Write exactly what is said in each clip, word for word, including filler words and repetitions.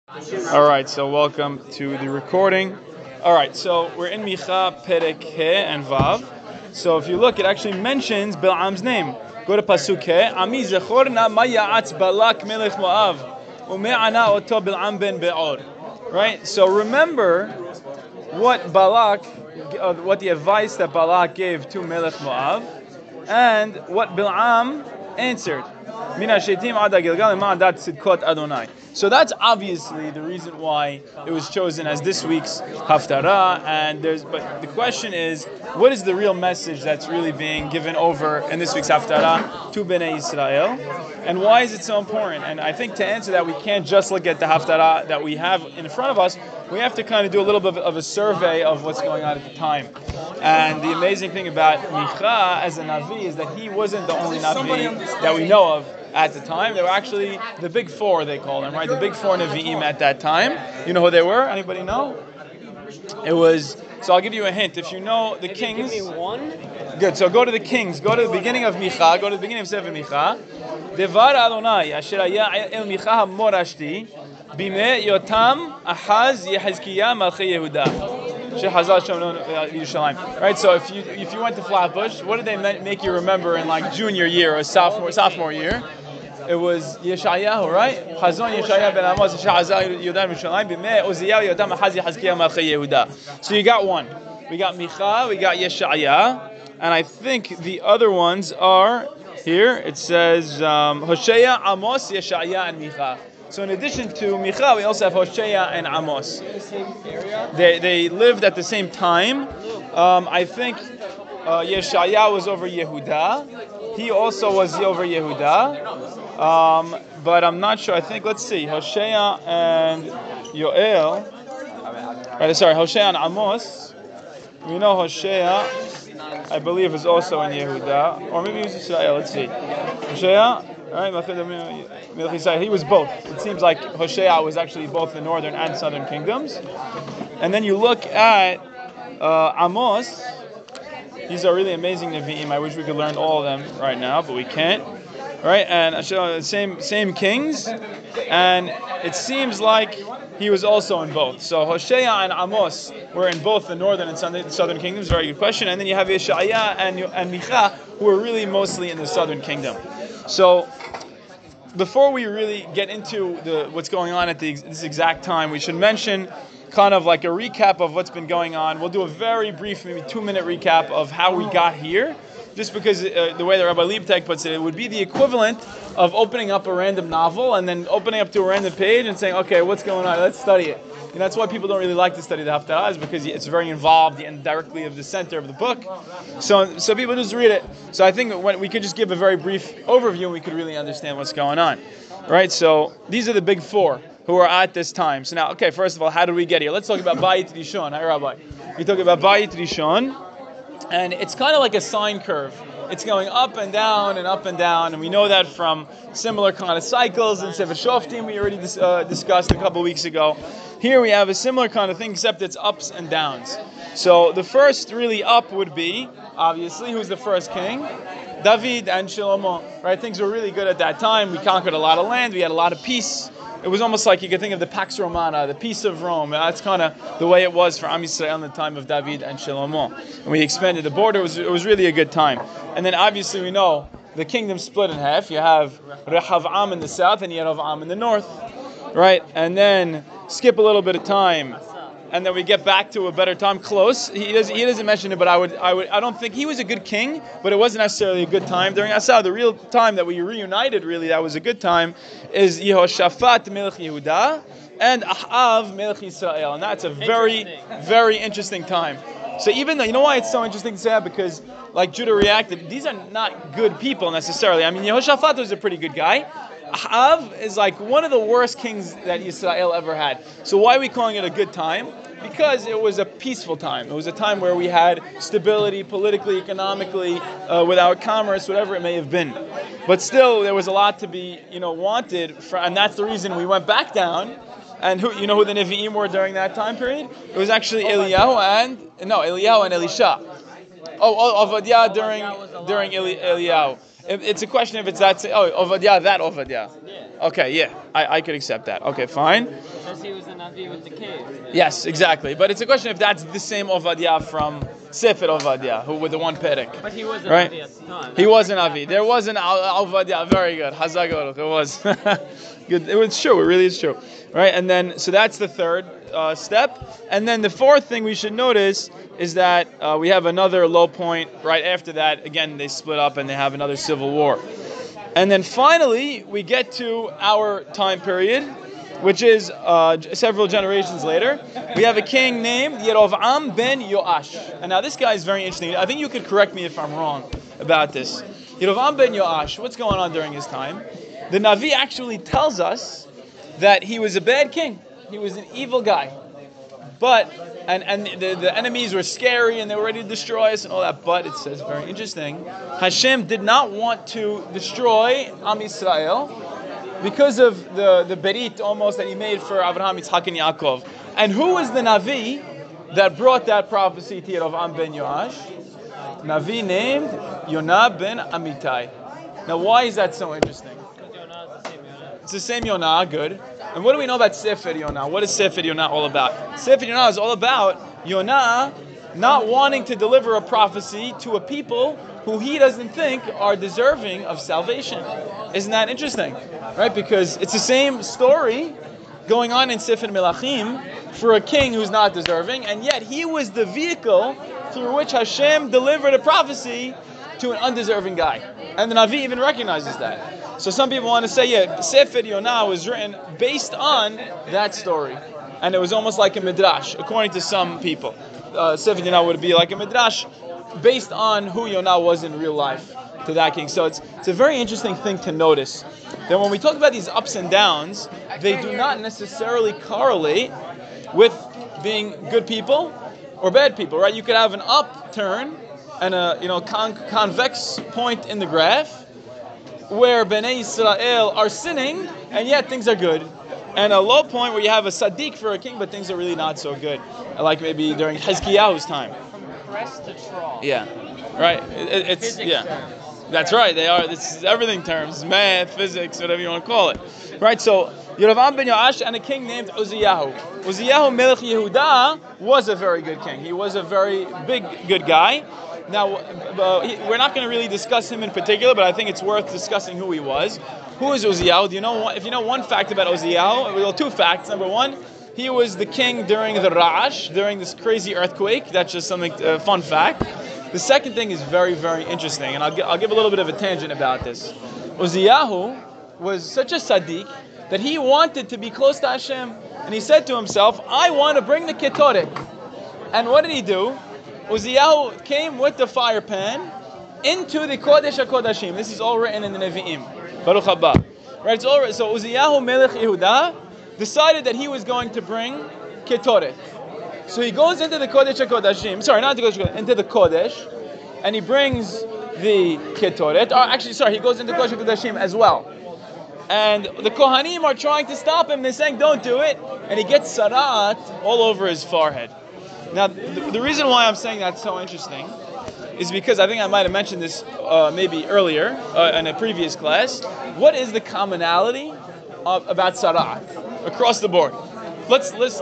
All right, so welcome to the recording. All right, so we're in Micha Perek He and Vav. So if you look, it actually mentions Bil'am's name. Go to Pasuk He. Ami zechorna ma ya'atz Balak melech Moav ume'ana oto Bil'am ben Be'or. Right. So remember what Balak, uh, what the advice that Balak gave to Melech Moav, and what Bil'am answered. Mina sheitim ada Gilgal ma'adat tzidkot Adonai. So that's obviously the reason why it was chosen as this week's Haftarah. And there's, but the question is, what is the real message that's really being given over in this week's Haftarah to Bnei Israel? And why is it so important? And I think to answer that, we can't just look at the Haftarah that we have in front of us. We have to kind of do a little bit of a survey of what's going on at the time. And the amazing thing about Micha as a Navi is that he wasn't the only Navi that we know of at the time. They were actually the big four, they call them, right? The big four Nevi'im at that time. You know who they were? Anybody know? It was, so I'll give you a hint. If you know the kings. Give me one. Good, so go to the kings. Go to the beginning of Micha. Go to the beginning of Sefer Micha. Devar Adonai, asher haya el Micha ha-morashti, bimei yotam ahaz Yehezkiah malchei Yehuda. Right, so if you if you went to Flatbush, what did they make you remember in like junior year or sophomore sophomore year? It was Yeshayahu, right? Chazon Yeshayahu ben Amos Sha'azah Yudan Mishalayim b'mei Uziyahu Yotam Ahaz Yehezkiah malchei Yehuda. So you got one. We got Micha, we got Yeshaya, and I think the other ones are here. It says um, Hosea, Amos, Yeshaya, and Micha. So in addition to Micha, we also have Hosea and Amos. They they lived at the same time. Um, I think uh, Yeshaya was over Yehuda. He also was over Yehuda. Um, but I'm not sure. I think, let's see, Hosea and Yoel. Right, sorry, Hosea and Amos. We know Hosea, I believe, is also in Yehuda. Or maybe he was Israel. Let's see. Hosea. Right, he was both. It seems like Hosea was actually both the northern and southern kingdoms. And then you look at uh, Amos. These are really amazing Nevi'im. I wish we could learn all of them right now, but we can't. Right, and same same kings, and it seems like he was also in both. So Hosea and Amos were in both the northern and southern kingdoms. Very good question. And then you have Yeshaya and and Micha, who were really mostly in the southern kingdom. So before we really get into the what's going on at the, this exact time, we should mention kind of like a recap of what's been going on. We'll do a very brief, maybe two-minute recap of how we got here, just because uh, the way that Rabbi Liebtech puts it, it would be the equivalent of opening up a random novel and then opening up to a random page and saying, okay, what's going on? Let's study it. And that's why people don't really like to study the Haftarah, is because it's very involved and directly of the center of the book. So so people just read it. So I think when we could just give a very brief overview and we could really understand what's going on. Right? So these are the big four who are at this time. So now, okay, first of all, how did we get here? Let's talk about Bayit Rishon. Hi, Rabbi. We talk about Bayit Rishon, and it's kind of like a sine curve. It's going up and down and up and down, and we know that from similar kind of cycles in Sefer Shoftim we already dis- uh, discussed a couple weeks ago. Here we have a similar kind of thing, except it's ups and downs. So the first really up would be, obviously, who's the first king? David and Shlomo. Right? Things were really good at that time. We conquered a lot of land. We had a lot of peace. It was almost like you could think of the Pax Romana, the peace of Rome. That's kind of the way it was for Am Yisrael in the time of David and Shlomo. And we expanded the border. It was, it was really a good time. And then obviously we know the kingdom split in half. You have Rehavam in the south and Yerovam in the north. Right? And then skip a little bit of time, and then we get back to a better time. Close. He doesn't. He doesn't mention it, but I would. I would. I don't think he was a good king, but it wasn't necessarily a good time during Asa. The real time that we reunited, really, that was a good time, is Yehoshaphat Melech Yehuda and Ahav Melech Yisrael, and that's a very, very interesting time. So even though, you know why it's so interesting to say that? Because like Judah reacted, these are not good people necessarily. I mean, Yehoshaphat was a pretty good guy. Ahav is like one of the worst kings that Israel ever had. So why are we calling it a good time? Because it was a peaceful time. It was a time where we had stability politically, economically, uh, with our commerce, whatever it may have been. But still, there was a lot to be, you know, wanted, for, and that's the reason we went back down. And who, you know who the Nevi'im were during that time period? It was actually Eliyahu and, no, Eliyahu and Elisha. Oh, oh Ovadia during, during Eli, Eliyahu. It's a question if it's that. Oh, Ovadia, that Ovadia. Okay, yeah, I, I could accept that. Okay, fine. Because he was the Navi with the cave. Yes, exactly. But it's a question if that's the same Ovadia from Sefer Ovadia, who with the one perek. But he was a right? Navi at the time. He was an Navi. There was an Al- Ovadia. Very good. Hazak Baruch. It was good. It was true. It really is true. Right? And then, so that's the third uh, step. And then the fourth thing we should notice is that uh, we have another low point right after that. Again, they split up and they have another civil war. And then finally, we get to our time period, which is uh, several generations later. We have a king named Yerovam ben Yoash. And now this guy is very interesting. I think you could correct me if I'm wrong about this. Yerovam ben Yoash, what's going on during his time? The Navi actually tells us that he was a bad king. He was an evil guy. But, and, and the, the enemies were scary and they were ready to destroy us and all that. But it says, very interesting, Hashem did not want to destroy Am Yisrael because of the, the berit almost that he made for Avraham, Yitzhak, and Yaakov. And who was the Navi that brought that prophecy to Yerovam ben Yoash? Navi named Yonah ben Amittai. Now why is that so interesting? It's the same Yonah, good. And what do we know about Sefer Yonah? What is Sefer Yonah all about? Sefer Yonah is all about Yonah not wanting to deliver a prophecy to a people who he doesn't think are deserving of salvation. Isn't that interesting? Right? Because it's the same story going on in Sefer Melachim for a king who's not deserving, and yet he was the vehicle through which Hashem delivered a prophecy to an undeserving guy. And the Navi even recognizes that. So some people want to say, yeah, Sefer Yonah was written based on that story. And it was almost like a midrash, according to some people. Uh, Sefer Yonah would be like a midrash based on who Yonah was in real life to that king. So it's it's a very interesting thing to notice that when we talk about these ups and downs, they do not necessarily correlate with being good people or bad people, right? You could have an upturn and a you know con- convex point in the graph where Bnei Yisrael are sinning and yet things are good, and a low point where you have a Sadiq for a king but things are really not so good, like maybe during Hizkiyahu's time. From crest to trough. Yeah, right. It, it's Physics yeah. terms. That's right. They are. This is everything terms, math, physics, whatever you want to call it. Right. So Yerovam ben Yoash and a king named Uziyahu. Uziyahu Melech Yehuda was a very good king. He was a very big good guy. Now uh, he, we're not going to really discuss him in particular, but I think it's worth discussing who he was. Who is Uziyahu? Do you know? If you know one fact about Uziyahu, well, two facts. Number one, he was the king during the Ra'ash, during this crazy earthquake. That's just something uh, fun fact. The second thing is very, very interesting, and I'll, gi- I'll give a little bit of a tangent about this. Uziyahu was such a Sadiq that he wanted to be close to Hashem, and he said to himself, I want to bring the Ketoret. And what did he do? Uziyahu came with the fire pan into the Kodesh HaKodashim. This is all written in the Nevi'im. Baruch haba. Right, it's all written. So Uziyahu Melech Yehuda decided that he was going to bring Ketoret. So he goes into the Kodesh HaKodashim, sorry, not the Kodesh HaKodashim, into the Kodesh, and he brings the Ketoret. Or actually, sorry, he goes into Kodesh HaKodashim as well. And the Kohanim are trying to stop him. They're saying, don't do it. And he gets sarat all over his forehead. Now, the, the reason why I'm saying that's so interesting is because I think I might have mentioned this uh, maybe earlier uh, in a previous class. What is the commonality of, about sarat across the board? Let's let's.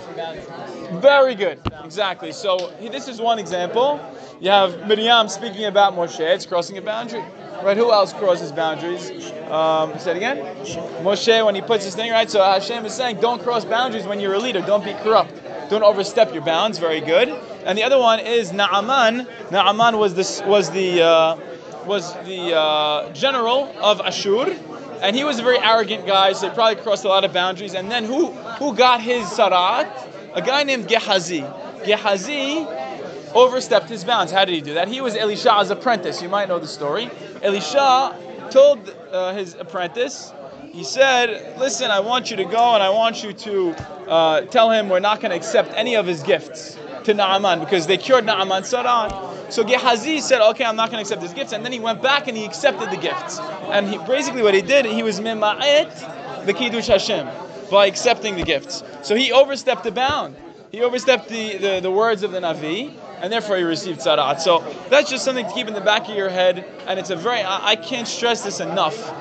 Very good, exactly. So this is one example. You have Miriam speaking about Moshe. It's crossing a boundary, right? Who else crosses boundaries? Um, say it again. Moshe, when he puts his thing right. So Hashem is saying, don't cross boundaries when you're a leader. Don't be corrupt. Don't overstep your bounds. Very good. And the other one is Naaman. Naaman was this was the uh, was the uh, general of Ashur, and he was a very arrogant guy. So he probably crossed a lot of boundaries. And then who who got his sarat? A guy named Gehazi. Gehazi overstepped his bounds. How did he do that? He was Elisha's apprentice. You might know the story. Elisha told uh, his apprentice, he said, listen, I want you to go and I want you to uh, tell him we're not going to accept any of his gifts to Naaman because they cured Naaman's sarat. So Gehazi said, okay, I'm not going to accept his gifts. And then he went back and he accepted the gifts. And he, basically what he did, he was mima'et the Kiddush Hashem by accepting the gifts. So he overstepped the bound. He overstepped the, the, the words of the Navi, and therefore he received sarat. So that's just something to keep in the back of your head, and it's a very, I, I can't stress this enough.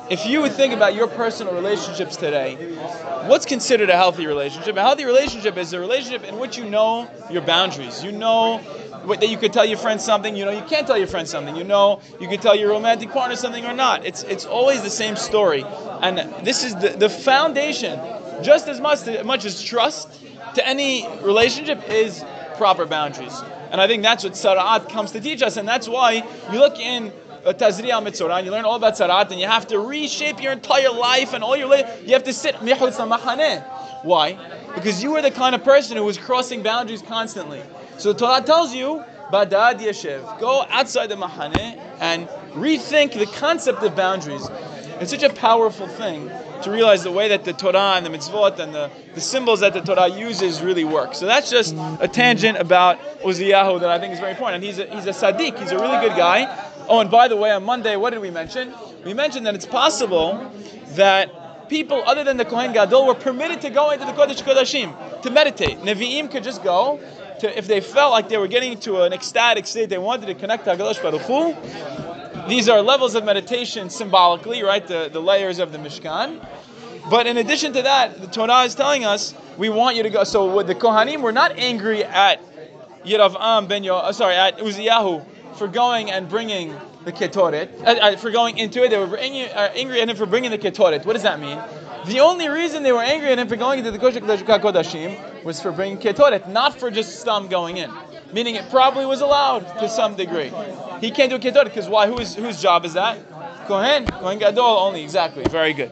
if you would think about your personal relationships today, what's considered a healthy relationship? A healthy relationship is a relationship in which you know your boundaries. You know what, that you could tell your friend something, you know you can't tell your friend something, you know you could tell your romantic partner something or not. It's it's always the same story. And this is the, the foundation, just as much, much as trust to any relationship is proper boundaries. And I think that's what Tzara'at comes to teach us, and that's why you look in uh, Tazri al-Mitzorah, and you learn all about Tzara'at, and you have to reshape your entire life, and all your life, you have to sit Mihutz Mahaneh. Why? Because you were the kind of person who was crossing boundaries constantly. So the Torah tells you, Badad Yeshev, go outside the Mahaneh and rethink the concept of boundaries. It's such a powerful thing to realize the way that the Torah and the mitzvot and the, the symbols that the Torah uses really work. So that's just a tangent about Uziyahu that I think is very important. And he's a, he's a tzaddik, he's a really good guy. Oh, and by the way, on Monday, what did we mention? We mentioned that it's possible that people other than the Kohen Gadol were permitted to go into the Kodesh Kodashim to meditate. Nevi'im could just go to, if they felt like they were getting to an ecstatic state, they wanted to connect to HaKadosh Baruch Hu. These are levels of meditation symbolically, right? The, the layers of the Mishkan. But in addition to that, the Torah is telling us, we want you to go. So with the Kohanim were not angry at Yeravam ben Yo, sorry, at Uziyahu for going and bringing the Ketoret, uh, uh, for going into it. They were angry, uh, angry at him for bringing the Ketoret. What does that mean? The only reason they were angry at him for going into the Kodesh HaKodashim was for bringing Ketoret, not for just Stam going in. Meaning it probably was allowed to some degree. He can't do Ketoret because why? Whose whose job is that? Kohen, Kohen Gadol only. Exactly. Very good.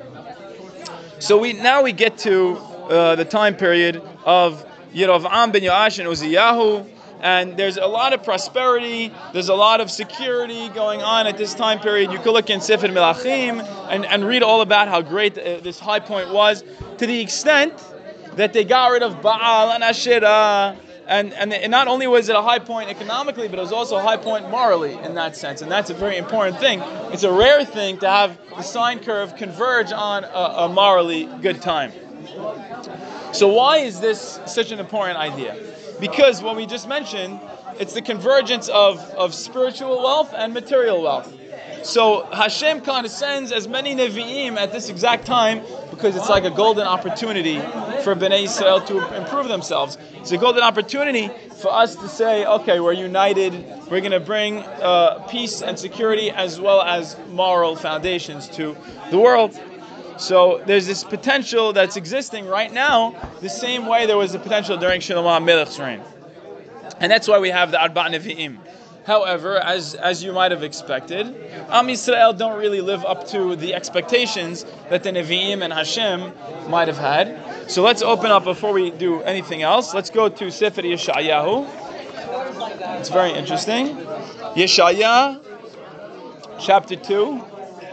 So we now we get to uh, the time period of Yerovam ben Yoash and Uziyahu, and there's a lot of prosperity. There's a lot of security going on at this time period. You could look in Sefer Melachim and, and read all about how great uh, this high point was, to the extent that they got rid of Baal and Asherah. And, and and not only was it a high point economically, but it was also a high point morally in that sense. And that's a very important thing. It's a rare thing to have the sine curve converge on a, a morally good time. So why is this such an important idea? Because what we just mentioned, it's the convergence of, of spiritual wealth and material wealth. So Hashem condescends as many Nevi'im at this exact time because it's like a golden opportunity for Bnei Yisrael to improve themselves. It's a golden opportunity for us to say, okay, we're united, we're going to bring uh, peace and security as well as moral foundations to the world. So there's this potential that's existing right now, the same way there was the potential during Shlomo HaMelech's reign. And that's why we have the Arba' Nevi'im. However, as as you might have expected, Am Yisrael don't really live up to the expectations that the Nevi'im and Hashem might have had. So let's open up, before we do anything else, let's go to Sefer Yeshayahu. It's very interesting. Yeshaya, chapter two,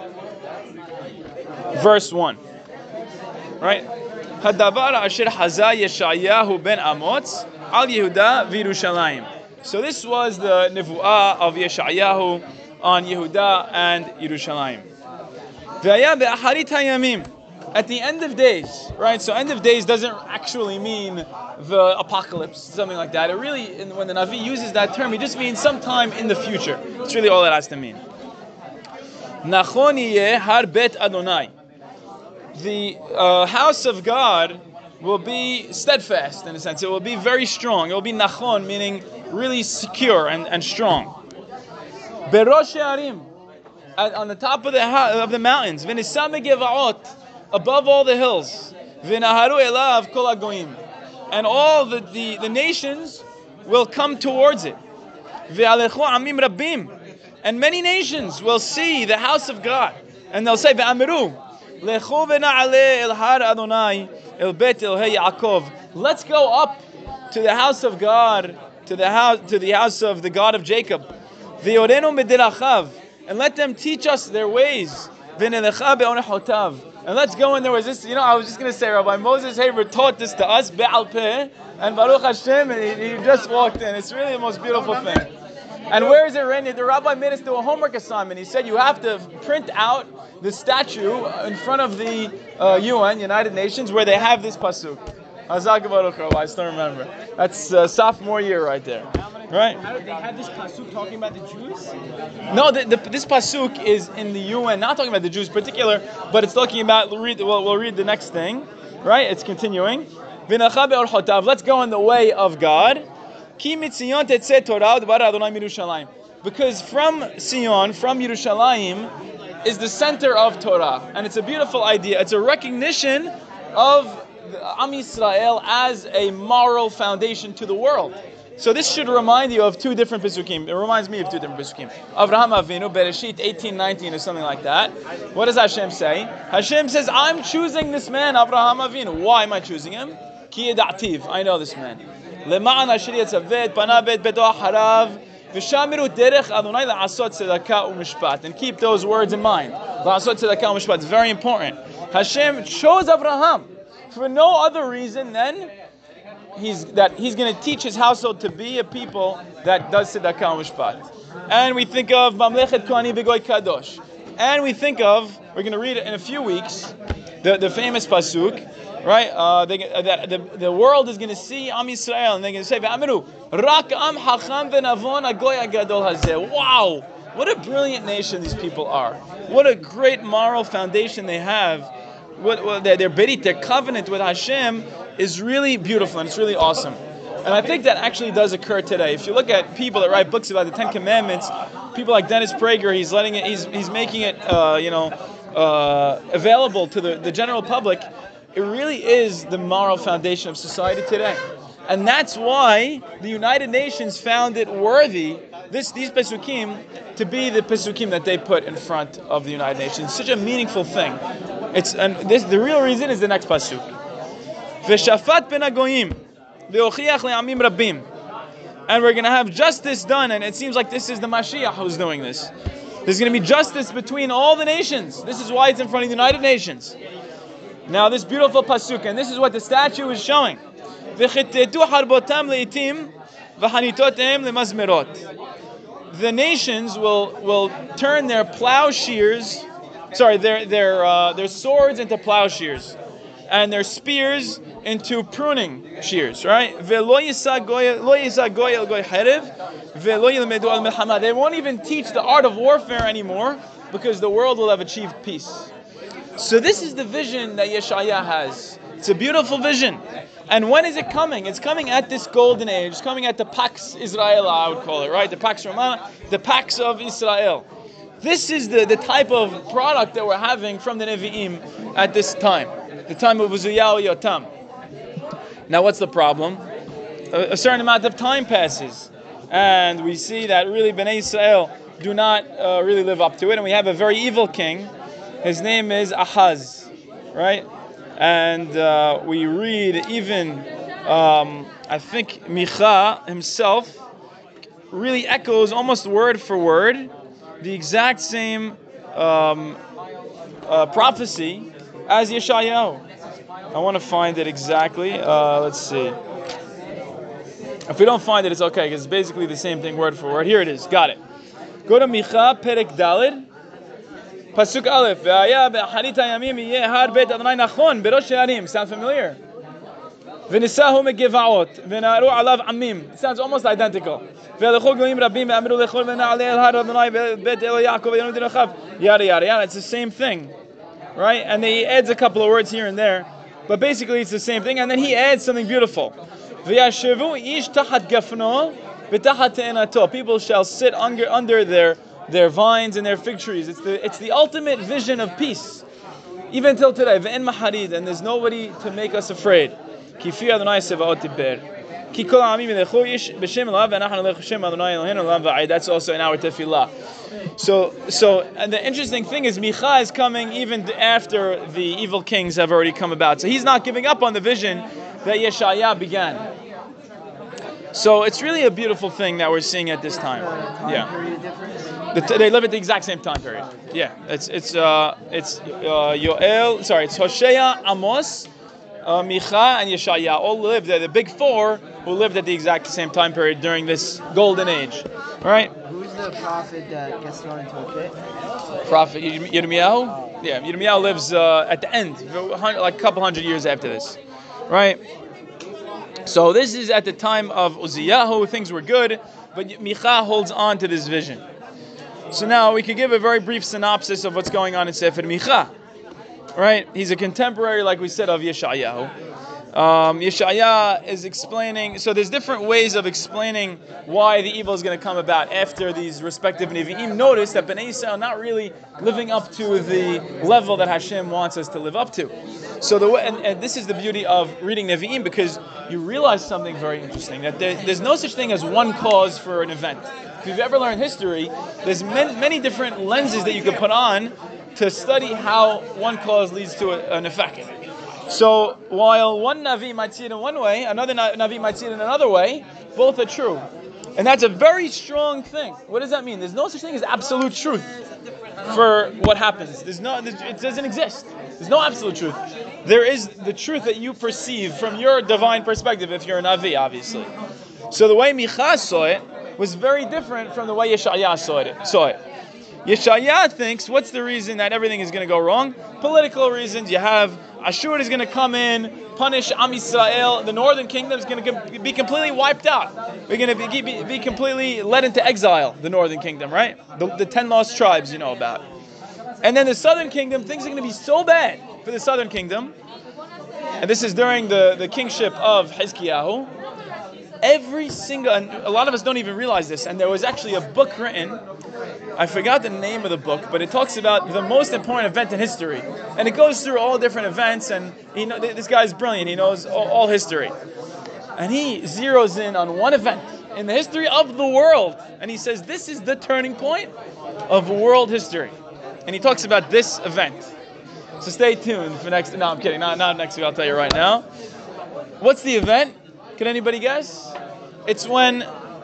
verse one. Right? Hadavar asher haza Yeshayahu ben Amoz al Yehuda v'Yerushalayim. So this was the Nevu'ah of Yeshayahu on Yehuda and Yerushalayim. V'aya be'acharit hayamim. At the end of days, right? So end of days doesn't actually mean the apocalypse, something like that. It really, when the Navi uses that term, it just means sometime in the future. That's really all it has to mean. Nachon yeh har bet Adonai. The uh, house of God will be steadfast, in a sense. It will be very strong. It will be nachon, meaning really secure and, and strong. Berosh Harim, on the top of the of the mountains. V'nisam gevaot, above all the hills. V'naharu elav kol hagoyim, and all the, the, the nations will come towards it. V'alechu amim rabim, and many nations will see the house of God, and they'll say, V'amiru lechu v'na'aleh el har Adonai el bet Elohei Yaakov. Let's go up to the house of God, to the house, to the house of the God of Jacob. V'yorenu medirachav, and let them teach us their ways. V'nelecha be'onechotav, and let's go in there. Was this? You know, I was just going to say, Rabbi Moses Haber taught this to us be'al peh, and Baruch Hashem, and he, he just walked in. It's really the most beautiful thing. And where is it written? The rabbi made us do a homework assignment. He said you have to print out the statue in front of the uh, U N, United Nations, where they have this pasuk. Hazak Baruch Rabbi, I still remember. That's uh, sophomore year right there. Right? How did they have this pasuk talking about the Jews? No, the, the, this pasuk is in the U N, not talking about the Jews in particular, but it's talking about. We'll read, we'll, we'll read the next thing, right? It's continuing. V'nacha be'orchotav. Let's go in the way of God. Ki mitzion tetzeh Torah u'dvar Adonai mirushalayim. Because from Sion, from Yerushalayim, is the center of Torah, and it's a beautiful idea. It's a recognition of Am Yisrael as a moral foundation to the world. So this should remind you of two different Pesukim. It reminds me of two different Pesukim. Avraham Avinu, Bereshit eighteen nineteen or something like that. What does Hashem say? Hashem says, I'm choosing this man, Avraham Avinu. Why am I choosing him? Ki yeda'tiv. I know this man. Lema'an asher yetzavet, pana bet beto harav, v'shamiru derech Adonai la'asot tzedakah u'mishpat. And keep those words in mind. La'asot tzedakah u'mishpat. It's very important. Hashem chose Avraham for no other reason than He's that he's going to teach his household to be a people that does tzedakah u'mishpat. And we think of Mamlechet Kohanim B'Goy Kadosh. And we think of, we're going to read it in a few weeks, the, the famous pasuk, right? Uh, they, that the, the world is going to see Am Yisrael, and they're going to say, V'amiru, Rak Am Hacham V'Navon Agoy Agadol Hazeh. Wow, what a brilliant nation these people are. What a great moral foundation they have. What, what their, their berit, their covenant with Hashem is really beautiful and it's really awesome. And I think that actually does occur today. If you look at people that write books about the Ten Commandments, people like Dennis Prager, he's letting it, he's he's making it, uh, you know, uh, available to the, the general public. It really is the moral foundation of society today, and that's why the United Nations found it worthy, this these pesukim, to be the pesukim that they put in front of the United Nations. It's such a meaningful thing. It's and this the real reason is the next pasuk. V'shafat ben hagoyim, v'ochiach le'amim rabim. And we're going to have justice done, and it seems like this is the Mashiach who's doing this. There's going to be justice between all the nations. This is why it's in front of the United Nations. Now this beautiful pasuk, and this is what the statue is showing. V'chitetu harbotam le'itim, v'hanitotem le'mazmerot. The nations will will turn their plowshares, sorry, their their uh, their swords into plowshares, and their spears into pruning shears, right? They won't even teach the art of warfare anymore because the world will have achieved peace. So this is the vision that Yeshaya has. It's a beautiful vision. And when is it coming? It's coming at this golden age. It's coming at the Pax Israel, I would call it, right? The Pax Romana, the Pax of Israel. This is the, the type of product that we're having from the Nevi'im at this time. The time of Uziyahu Yotam. Now what's the problem? A, a certain amount of time passes. And we see that really Bnei Israel do not uh, really live up to it. And we have a very evil king. His name is Ahaz. Right? And uh, we read even, um, I think Micha himself really echoes almost word for word the exact same um, uh, prophecy as Yeshayahu. I want to find it exactly. Uh, let's see. If we don't find it, it's okay, because it's basically the same thing word for word. Here it is. Got it. Go to Micha, Perek Daled. Pasuk Aleph. Ve'aya be'acharita yamim yeh har bet Adonai nachon berosh ha'arim. Sound familiar? V'nisahu me'geva'ot. V'na'aru alav amim. Sounds almost identical. Ve'alechu goyim rabim ve'amiru lechol ve'na'alei el har Adonai bet Elo Yaakov ve'yonu dinachav. Yada, yada, yada. It's the same thing. Right? And he adds a couple of words here and there. But basically it's the same thing. And then he adds something beautiful. V'yashevu ish tachat gafno v'tachat te'enato. People shall sit under, under their, their vines and their fig trees. It's the, it's the ultimate vision of peace. Even till today. V'en maharid. And there's nobody to make us afraid. Kifi Adonai sevaot tiber. Ki kol ha'amim yelechu ish b'shem elav v'anachanu lechu shem Adonai Eloheinu lam v'ayid. That's also in our tefillah. So, so, and the interesting thing is, Micha is coming even after the evil kings have already come about. So he's not giving up on the vision that Yeshaya began. So it's really a beautiful thing that we're seeing at this time. Yeah, the, they live at the exact same time period. Yeah, it's it's uh it's uh, Yoel. Sorry, it's Hosea, Amos, uh, Micha, and Yeshaya. All lived. They're the big four who lived at the exact same time period during this golden age. All right. The prophet that gets thrown into a pit? Prophet Yirmiyahu? Yeah, Yirmiyahu lives uh, at the end, like a couple hundred years after this. Right? So this is at the time of Uziyahu, things were good. but Micha holds on to this vision. So now we could give a very brief synopsis of what's going on in Sefer Micha. Right? He's a contemporary, like we said, of Yeshayahu. Um, Yeshaya is explaining, so there's different ways of explaining why the evil is going to come about after these respective Nevi'im. Notice that Bnei Yisrael are not really living up to the level that Hashem wants us to live up to. So the way, and, and this is the beauty of reading Nevi'im, because you realize something very interesting, that there, there's no such thing as one cause for an event. If you've ever learned history, there's many, many different lenses that you can put on to study how one cause leads to a, an effect. So while one Navi might see it in one way, another Navi might see it in another way, both are true. And that's a very strong thing. What does that mean? There's no such thing as absolute truth for what happens. There's no, it doesn't exist. There's no absolute truth. There is the truth that you perceive from your divine perspective if you're a Navi, obviously. So the way Micha saw it was very different from the way Yeshaya saw it. Saw it. Yeshaya thinks, what's the reason that everything is going to go wrong? Political reasons. You have Ashur is going to come in, punish Am Yisrael. The northern kingdom is going to be completely wiped out. We're going to be, be, be completely led into exile, the northern kingdom, right? The, the ten lost tribes you know about. And then the southern kingdom, things are going to be so bad for the southern kingdom. And this is during the, the kingship of Hizkiyahu. Every single, and a lot of us don't even realize this, and there was actually a book written, I forgot the name of the book, but it talks about the most important event in history. And it goes through all different events, and he know, this guy's brilliant, he knows all, all history. And he zeroes in on one event in the history of the world, and he says this is the turning point of world history. And he talks about this event. So stay tuned for next, no I'm kidding, not, not next week, I'll tell you right now. What's the event? Can anybody guess? It's when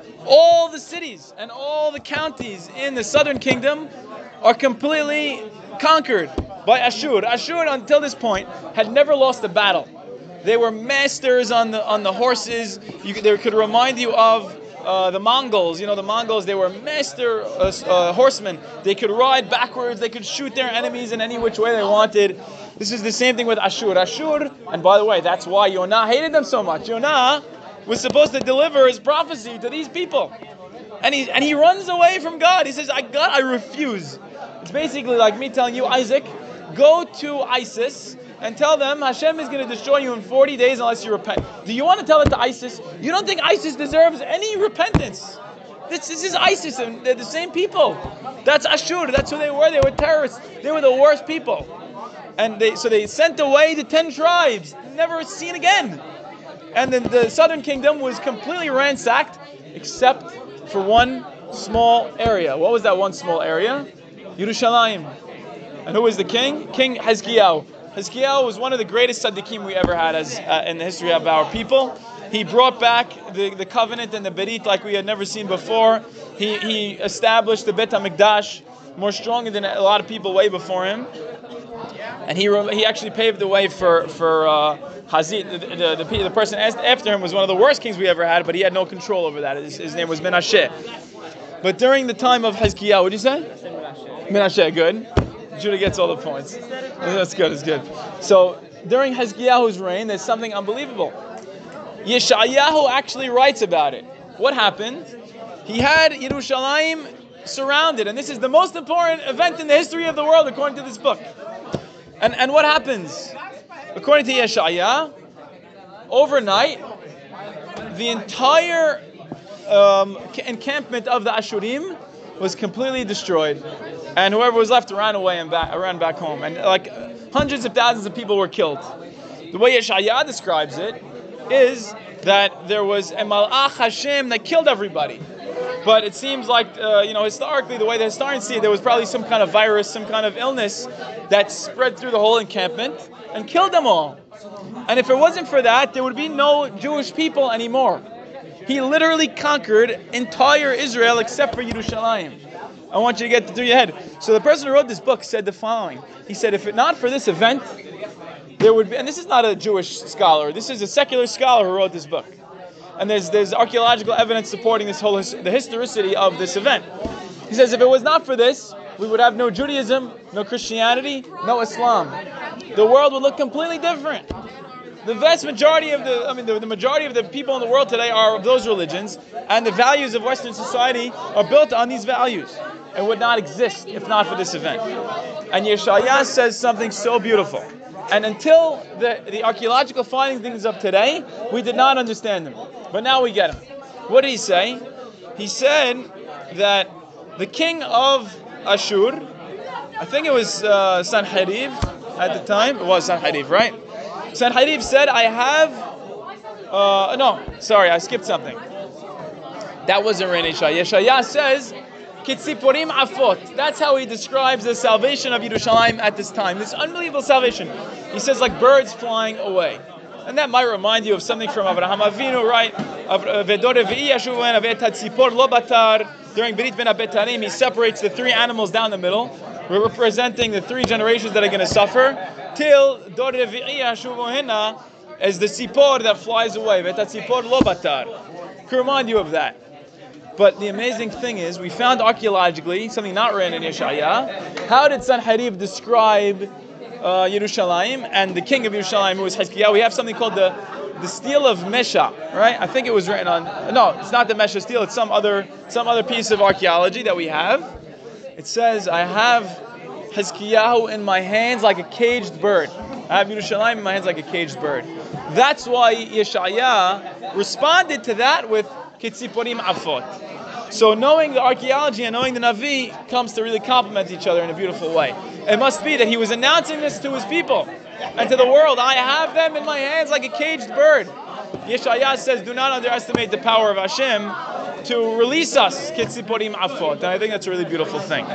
all the cities and all the counties in the southern kingdom are completely conquered by Ashur. Ashur, until this point, had never lost a battle. They were masters on the on the horses. You could, they could remind you of uh, the Mongols. You know, the Mongols, they were master uh, uh, horsemen. They could ride backwards. They could shoot their enemies in any which way they wanted. This is the same thing with Ashur. Ashur, and by the way, that's why Yonah hated them so much. Yonah was supposed to deliver his prophecy to these people. And he and he runs away from God. He says, I God, I refuse. It's basically like me telling you, Isaac, go to ISIS and tell them Hashem is going to destroy you in forty days unless you repent. Do you want to tell it to ISIS? You don't think ISIS deserves any repentance. This, this is ISIS, and they're the same people. That's Ashur. That's who they were. They were terrorists. They were the worst people. And they so they sent away the ten tribes, never seen again. And then the southern kingdom was completely ransacked, except for one small area. What was that one small area? Yerushalayim. And who was the king? King Hizkiyahu. Hizkiyahu was one of the greatest tzaddikim we ever had as uh, in the history of our people. He brought back the, the covenant and the berit like we had never seen before. He he established the Bet HaMikdash more strongly than a lot of people way before him. And he he actually paved the way for for uh, Hazit. The, the, the, the person after him was one of the worst kings we ever had, but he had no control over that. His, his name was Menashe. But during the time of Hizkiyahu, what did you say? Menashe, good. Judah gets all the points. That's good, it's good. So during Hizkiyahu's reign, there's something unbelievable. Yeshayahu actually writes about it. What happened? He had Yerushalayim surrounded, and this is the most important event in the history of the world according to this book. And and what happens? According to Yeshaya, overnight, the entire um, encampment of the Ashurim was completely destroyed, and whoever was left ran away and back, ran back home, and like hundreds of thousands of people were killed. The way Yeshaya describes it is that there was a Malach Hashem that killed everybody. But it seems like, uh, you know, historically, the way the historians see it, there was probably some kind of virus, some kind of illness that spread through the whole encampment and killed them all. And if it wasn't for that, there would be no Jewish people anymore. He literally conquered entire Israel except for Yerushalayim. I want you to get it through your head. So the person who wrote this book said the following. He said, if it not for this event, there would be, and this is not a Jewish scholar, this is a secular scholar who wrote this book. And there's there's archaeological evidence supporting this whole the historicity of this event. He says if it was not for this, we would have no Judaism, no Christianity, no Islam. The world would look completely different. The vast majority of the, I mean, the, the majority of the people in the world today are of those religions, and the values of Western society are built on these values and would not exist if not for this event. And Yeshaya says something so beautiful. And until the, the archaeological findings of today, we did not understand them. But now we get them. What did he say? He said that the king of Ashur, I think it was uh, Sanherib at the time, it was Sanherib, right? Sanherib said, I have, uh, no, sorry, I skipped something. That wasn't Rein Yeshaya. Yeshaya says, Kitziporim afot. That's how he describes the salvation of Yerushalayim at this time. This unbelievable salvation. He says like birds flying away. And that might remind you of something from Avraham Avinu, right? During Berit Ben Abetarim, he separates the three animals down the middle, representing the three generations that are going to suffer, till Dor Revi'i Yashuvu Hina as the tzipor that flies away. V'etatzipor lo batar. Could remind you of that. But the amazing thing is, we found archaeologically something not written in Yeshaya. How did Sanherib describe uh, Yerushalayim and the king of Yerushalayim, who was Hizkiyahu? We have something called the the stele of Mesha, right? I think it was written on. No, it's not the Mesha stele. It's some other some other piece of archaeology that we have. It says, "I have Hizkiyahu in my hands like a caged bird. I have Yerushalayim in my hands like a caged bird." That's why Yeshaya responded to that with Kitziporim afot. So knowing the archaeology and knowing the Navi comes to really complement each other in a beautiful way. It must be that he was announcing this to his people and to the world. I have them in my hands like a caged bird. Yeshaya says, do not underestimate the power of Hashem to release us. Kitziporim afot. And I think that's a really beautiful thing.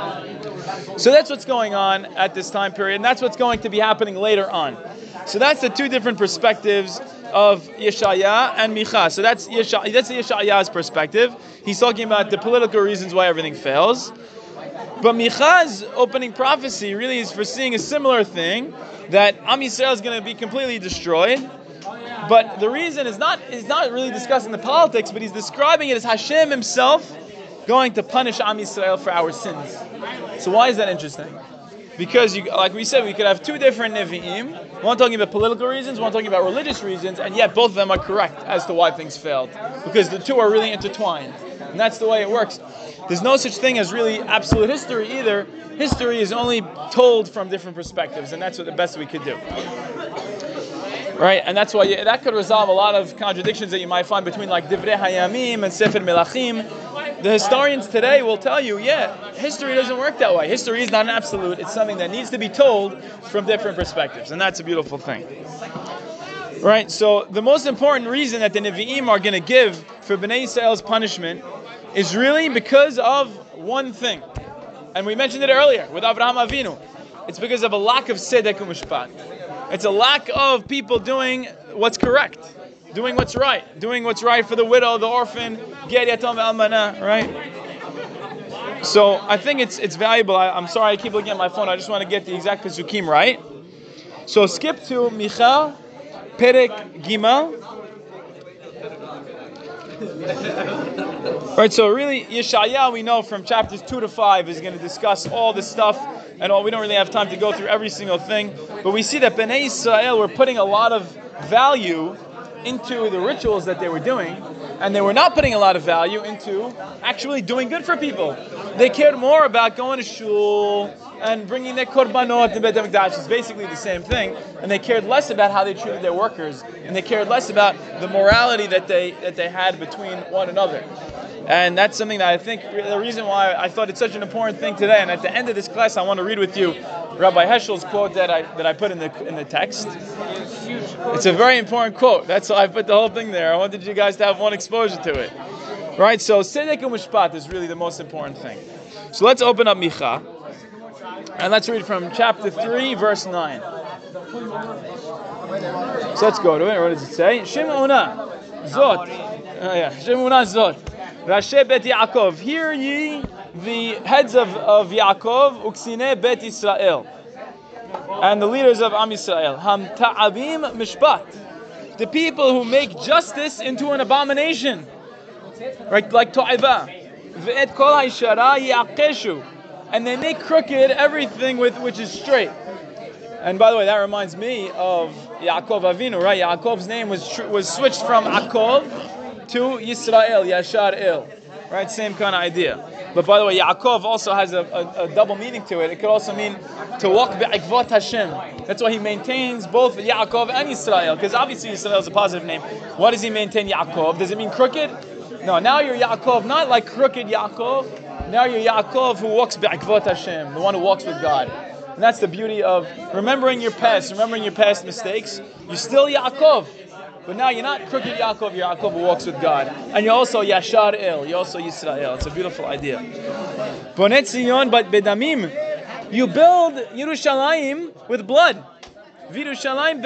So that's what's going on at this time period, and that's what's going to be happening later on. So that's the two different perspectives of Yeshaya and Micha. So that's Yeshaya, that's Yeshaya's perspective. He's talking about the political reasons why everything fails. But Micha's opening prophecy really is foreseeing a similar thing, that Am Yisrael is going to be completely destroyed. But the reason is not is not really discussing the politics, but he's describing it as Hashem himself going to punish Am Yisrael for our sins. So why is that interesting? Because, you, like we said, we could have two different Nevi'im, one talking about political reasons, one talking about religious reasons, and yet both of them are correct as to why things failed. Because the two are really intertwined. And that's the way it works. There's no such thing as really absolute history either. History is only told from different perspectives, and that's what the best we could do. Right? And that's why you, that could resolve a lot of contradictions that you might find between like Divrei Hayamim and Sefer Melachim. The historians today will tell you, yeah, history doesn't work that way. History is not an absolute. It's something that needs to be told from different perspectives. And that's a beautiful thing. Right? So the most important reason that the Nevi'im are going to give for Bnei Yisrael's punishment is really because of one thing. And we mentioned it earlier with Avraham Avinu. It's because of a lack of tzedek u'mishpat. It's a lack of people doing what's correct, doing what's right, doing what's right for the widow, the orphan, ger yatom ve'almana, right? So I think it's it's valuable. I, I'm sorry I keep looking at my phone. I just want to get the exact pesukim right. So skip to Micha, Perek Gimel. Right, so really Yeshaya, we know from chapters two to five is going to discuss all this stuff, and all, we don't really have time to go through every single thing, but we see that Bnei Yisrael were putting a lot of value into the rituals that they were doing, and they were not putting a lot of value into actually doing good for people. They cared more about going to shul and bringing their korbanot to Beit HaMikdash. It's basically the same thing, and they cared less about how they treated their workers, and they cared less about the morality that they that they had between one another. And that's something that I think, the reason why I thought it's such an important thing today. And at the end of this class, I want to read with you Rabbi Heschel's quote that I that I put in the in the text. It's a very important quote. That's why I put the whole thing there. I wanted you guys to have one exposure to it. Right? So Tzedek u'Mishpat is really the most important thing. So let's open up Micha, and let's read from chapter three, verse nine. So let's go to it. What does it say? Shim'ona Zot. Oh yeah, Shim'ona Zot. Rashi Bet Yaakov, hear ye the heads of, of Yaakov, Uksine Bet Yisrael, and the leaders of Am Yisrael. Ham Ta'avim Mishpat, the people who make justice into an abomination, right? Like To'eva. Ve'et Kol Ha'ishara Ya'akeshu, and they make crooked everything with which is straight. And by the way, that reminds me of Yaakov Avinu, right? Yaakov's name was tr- was switched from Akov to Yisrael, Yashar El, right? Same kind of idea. But by the way, Yaakov also has a, a, a double meaning to it. It could also mean to walk be'ikvot Hashem. That's why he maintains both Yaakov and Yisrael, because obviously Yisrael is a positive name. Why does he maintain Yaakov? Does it mean crooked? No, now you're Yaakov, not like crooked Yaakov. Now you're Yaakov who walks be'ikvot Hashem, the one who walks with God. And that's the beauty of remembering your past, remembering your past mistakes. You're still Yaakov. But now you're not crooked Yaakov, you're Yaakov who walks with God. And you're also Yashar El, you're also Yisrael. It's a beautiful idea. Bonet Zion, but bedamim. You build Yerushalayim with blood. V'Yerushalayim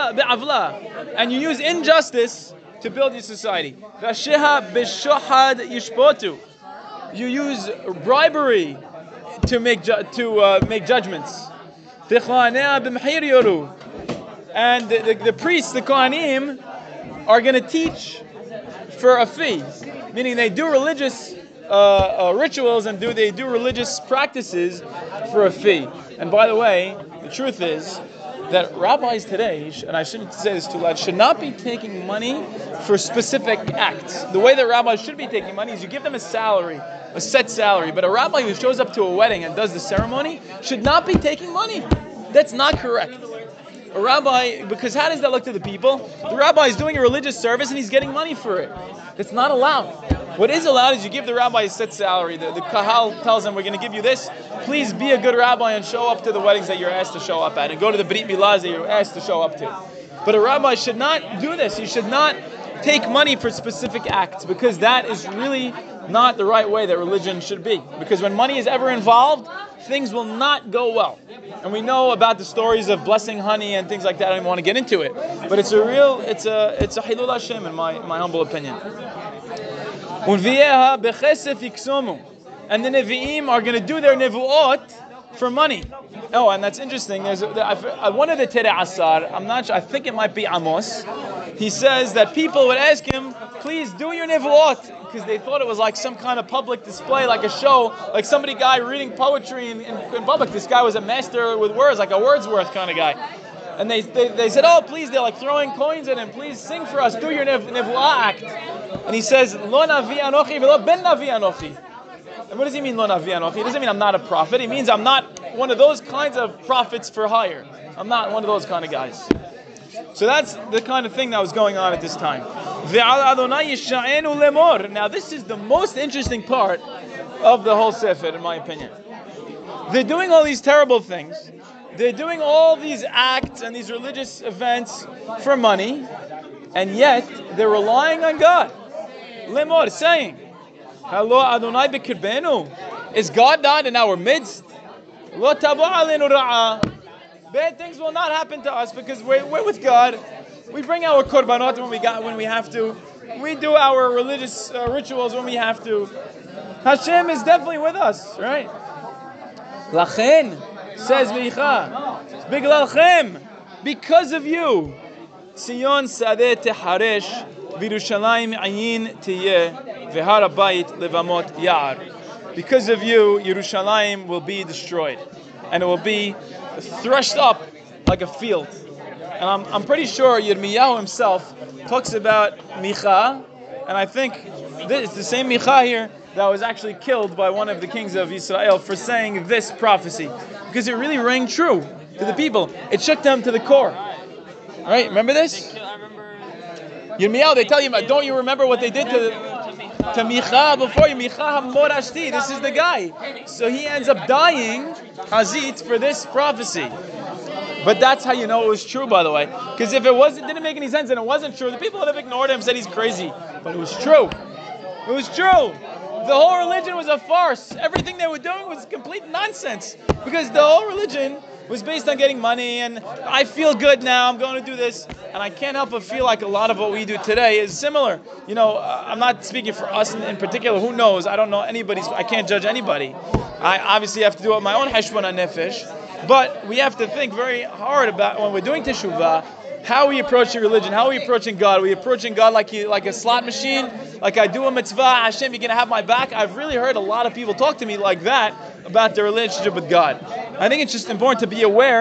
be'avla. And you use injustice to build your society. V'asheha b'shohad yishpotu. You use bribery to make ju- to uh, make judgments. V'chohanea b'mchir yoru. And the, the, the priests, the Kohanim, are going to teach for a fee, meaning they do religious uh, uh, rituals and do they do religious practices for a fee. And by the way, the truth is that rabbis today, and I shouldn't say this too loud, should not be taking money for specific acts. The way that rabbis should be taking money is you give them a salary, a set salary, but a rabbi who shows up to a wedding and does the ceremony should not be taking money. That's not correct. A rabbi, because how does that look to the people? The rabbi is doing a religious service and he's getting money for it. It's not allowed. What is allowed is you give the rabbi a set salary. The, the kahal tells him, we're going to give you this. Please be a good rabbi and show up to the weddings that you're asked to show up at. And go to the brit milahs that you're asked to show up to. But a rabbi should not do this. He should not take money for specific acts, because that is really not the right way that religion should be. Because when money is ever involved, things will not go well. And we know about the stories of blessing honey and things like that. I don't even want to get into it. But it's a real, it's a it's a Hilul Hashem in my, my humble opinion. And the Nevi'im are going to do their Nevu'ot for money. Oh, and that's interesting. There's a, I, one of the Tere Asar, I'm not sure, I think it might be Amos. He says that people would ask him, please do your Nevu'ot, because they thought it was like some kind of public display, like a show, like somebody guy reading poetry in, in, in public. This guy was a master with words, like a Wordsworth kind of guy. And they, they they said, oh, please, they're like throwing coins at him, please sing for us, do your nev, Nevu'ah act. And he says, Lo navi anochi v'lo ben navi anochi. And what does he mean, Lo navi anochi? It doesn't mean I'm not a prophet. It means I'm not one of those kinds of prophets for hire. I'm not one of those kind of guys. So that's the kind of thing that was going on at this time. Now this is the most interesting part of the whole Sefer, in my opinion. They're doing all these terrible things. They're doing all these acts and these religious events for money, and yet they're relying on God. Lemor, saying, Hello Adonai b'kirbenu. Is God not in our midst? Lo tabo alenu ra'a. Bad things will not happen to us because we're, we're with God. We bring our korbanot when we got when we have to. We do our religious uh, rituals when we have to. Hashem is definitely with us, right? Lachen, says Micha, Biglalchem, because of you, Tzion sadeh teharesh, v'Yerushalayim ayin tiyeh, v'har habayit levamot ya'ar. Because of you, Yerushalayim will be destroyed, and it will be threshed up like a field. And I'm I'm pretty sure Yirmiyahu himself talks about Micha, and I think this, it's the same Micha here that was actually killed by one of the kings of Israel for saying this prophecy, because it really rang true to the people. It shook them to the core. Right? Remember this? Yirmiyahu, they tell you, don't you remember what they did to to Micha before you? Micha Morashti. This is the guy. So he ends up dying, Hazit, for this prophecy. But that's how you know it was true, by the way. Because if it wasn't, didn't make any sense and it wasn't true, the people would have ignored him, said he's crazy. But it was true. It was true. The whole religion was a farce. Everything they were doing was complete nonsense. Because the whole religion was based on getting money, and I feel good now, I'm going to do this. And I can't help but feel like a lot of what we do today is similar. You know, I'm not speaking for us in, in particular. Who knows? I don't know anybody's, I can't judge anybody. I obviously have to do it my own heshbon nefesh. But we have to think very hard about when we're doing teshuvah, how are we approaching religion? How are we approaching God? Are we approaching God like he, like a slot machine? Like I do a mitzvah, Hashem, you're going to have my back? I've really heard a lot of people talk to me like that about their relationship with God. I think it's just important to be aware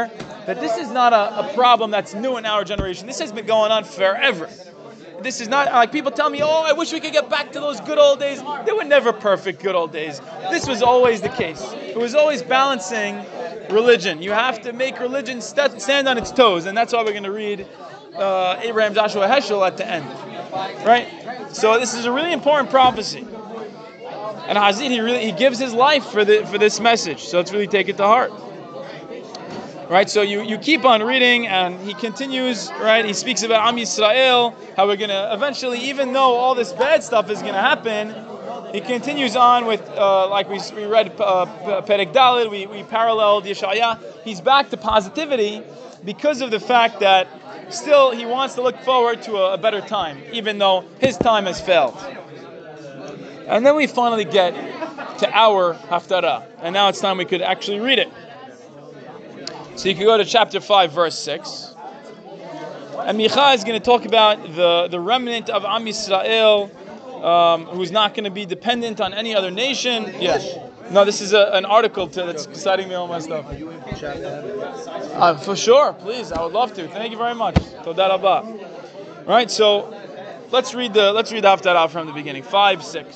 that this is not a, a problem that's new in our generation. This has been going on forever. This is not like people tell me, oh, I wish we could get back to those good old days. They were never perfect good old days. This was always the case. It was always balancing religion. You have to make religion st- stand on its toes, and that's why we're going to read uh, Abraham Joshua Heschel at the end. Right? So this is a really important prophecy. And Hazid, he really he gives his life for the for this message. So let's really take it to heart. Right, so you, you keep on reading, and he continues, right, he speaks about Am Yisrael, how we're going to eventually, even though all this bad stuff is going to happen, he continues on with, uh, like we, we read uh, Perek Daled, we, we paralleled Yeshaya, he's back to positivity because of the fact that still he wants to look forward to a, a better time, even though his time has failed. And then we finally get to our Haftarah, and now it's time we could actually read it. So you can go to chapter five, verse six. And Micha is going to talk about the, the remnant of Am Yisrael, um, who's not going to be dependent on any other nation. Yes. No, this is a, an article to, that's citing me all my stuff. Uh, for sure, please. I would love to. Thank you very much. Toda rabba. Right, so let's read the let's read the Haftarah from the beginning. Five, six.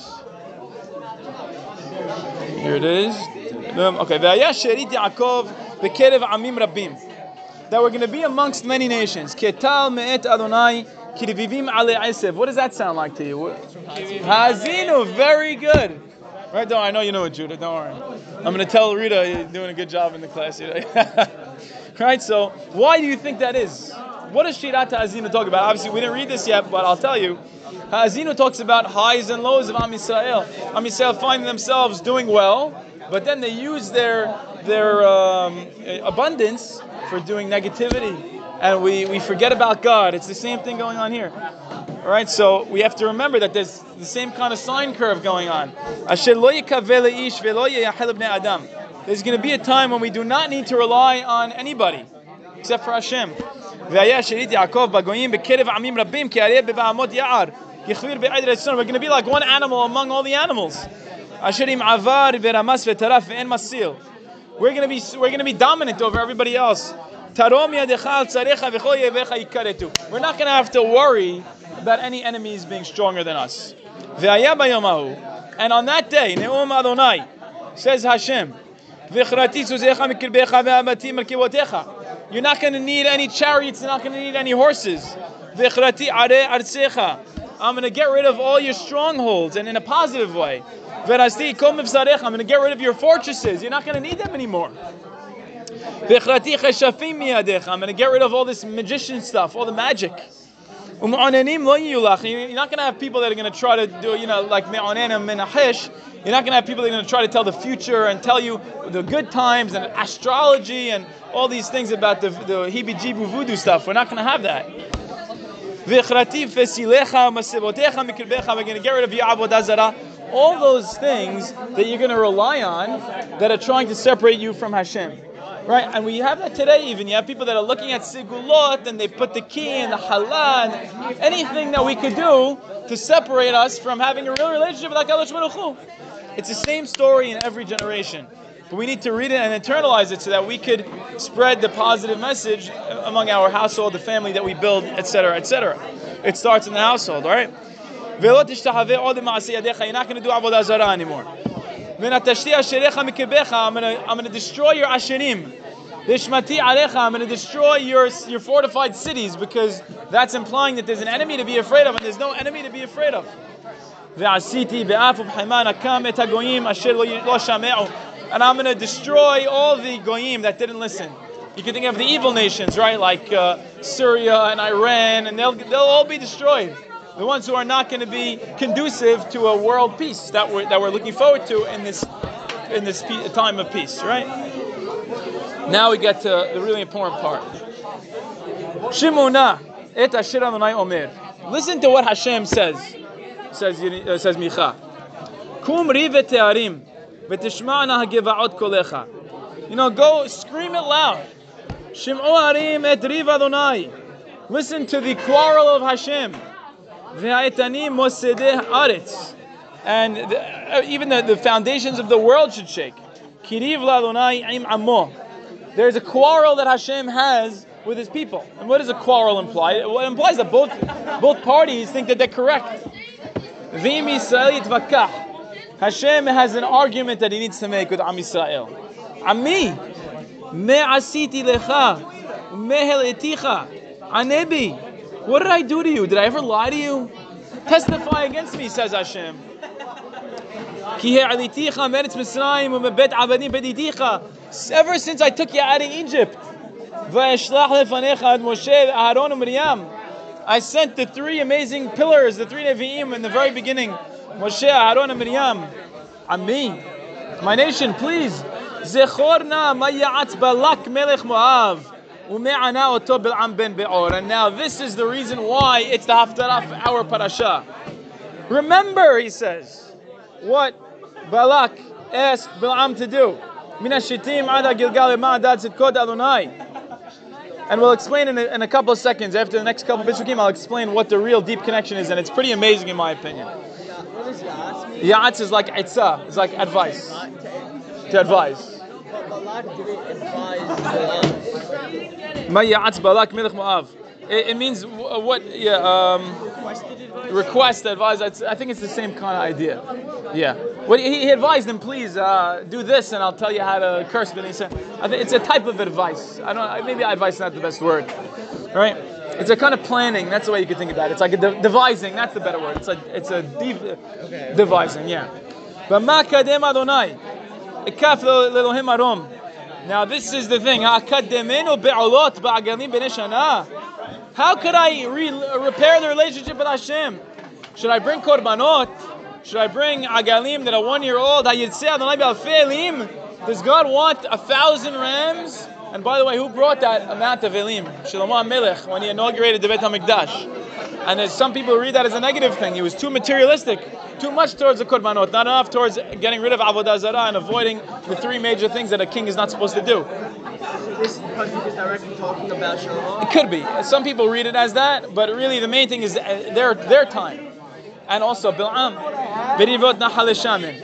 Here it is. Okay. V'ayah sherit Yaakov b'kerev amim rabim. That we're going to be amongst many nations. Ketal me'et Adonai kirivivim ale esev. What does that sound like to you? Hazinu. Very good. Right? Don't I know you know it, Judah. Don't worry. I'm going to tell Rita you're doing a good job in the class today. Right? So why do you think that is? What does Shirat Hazinu talk about? Obviously, we didn't read this yet, but I'll tell you. Hazinu talks about highs and lows of Am Yisrael. Am Yisrael find themselves doing well, but then they use their their um, abundance for doing negativity, and we, we forget about God. It's the same thing going on here. All right, so we have to remember that there's the same kind of sine curve going on. There's going to be a time when we do not need to rely on anybody except for Hashem. We're going to be like one animal among all the animals. We're going to be we're going to be dominant over everybody else. We're not going to have to worry about any enemies being stronger than us. And on that day, Ne'um Adonai, says Hashem, you're not going to need any chariots, you're not going to need any horses. I'm going to get rid of all your strongholds, and in a positive way. I'm going to get rid of your fortresses. You're not going to need them anymore. I'm going to get rid of all this magician stuff, all the magic. You're not going to have people that are going to try to do, you know, like me'onenim menahesh. You're not going to have people that are going to try to tell the future and tell you the good times and astrology and all these things about the, the heebie-jeebie voodoo stuff. We're not going to have that. We're going to get rid of your avodah zarah. All those things that you're going to rely on that are trying to separate you from Hashem. Right? And we have that today even. You have people that are looking at Sigulot and they put the key and the halal and anything that we could do to separate us from having a real relationship with HaKadosh Baruch Hu. It's the same story in every generation. But we need to read it and internalize it so that we could spread the positive message among our household, the family that we build, et cetera, et cetera. It starts in the household, all right? You're not going to do avodah zarah anymore. I'm going to destroy your asherim. I'm going to destroy your, your fortified cities, because that's implying that there's an enemy to be afraid of, and there's no enemy to be afraid of. And I'm going to destroy all the goyim that didn't listen. You can think of the evil nations, right? Like uh, Syria and Iran, and they'll they'll all be destroyed. The ones who are not going to be conducive to a world peace that we're that we're looking forward to in this in this pe- time of peace, right? Now we get to the really important part. Shimona et asher Adonai omer. Listen to what Hashem says. Says uh, says Micha. Kum ri v'te'arim v'tishma'na hageva'ot kolecha. You know, go scream it loud. Shim'o harim et riv Adonai. Listen to the quarrel of Hashem. V'ha'etanim mosedeh aretz. And the, uh, even the, the foundations of the world should shake. Kiriv la'Adonai im amo. there's a quarrel that Hashem has with his people. And what does a quarrel imply? Well, it implies that both both parties think that they're correct. V'im Yisrael yitvakach. Hashem has an argument that he needs to make with Am Yisrael. Ami, me asiti lecha, me heleticha, anebi. What did I do to you? Did I ever lie to you? Testify against me, says Hashem. Ever since I took you out of Egypt, I sent the three amazing pillars, the three Nevi'im in the very beginning. Moshe, Aaron, and Miriam. Ami, my nation, please. Zechorna ma ya'atz Balak melech Moav. And now this is the reason why it's the Haftarah of our parasha. Remember, he says, what Balak asked Balaam to do. And we'll explain in a, in a couple of seconds. After the next couple of Psukim, I'll explain what the real deep connection is, and it's pretty amazing in my opinion. What does Ya'atz mean? Ya'atz is like itzah, it's like advice. To advise. But Balak didn't advise Balaam. Ma ya'atz Balak melech Moav. It, it means what? Yeah. Um, request advice. It's, I think it's the same kind of idea. Yeah. What he, he advised him, please uh, do this, and I'll tell you how to curse. But he said, I think it's a type of advice. I don't. Maybe advice is not the best word, right? It's a kind of planning. That's the way you could think about it. It's like a de- devising. That's the better word. It's a it's a de- okay. devising. Yeah. But ma kadem Adonai, ikaf lelohim arom. Now this is the thing. How could I re- repair the relationship with Hashem? Should I bring korbanot? Should I bring agalim that are one year old? Does God want a thousand rams? And by the way, who brought that amount of elim? Shlomo HaMelech, when he inaugurated the Beit HaMikdash. And there's some people read that as a negative thing. He was too materialistic, too much towards the korbanot, not enough towards getting rid of avodah zarah and avoiding the three major things that a king is not supposed to do. So this because he was directly talking about Shlomo? It could be. Some people read it as that, but really the main thing is their their time. And also Bil'am, berivot nahal shamin.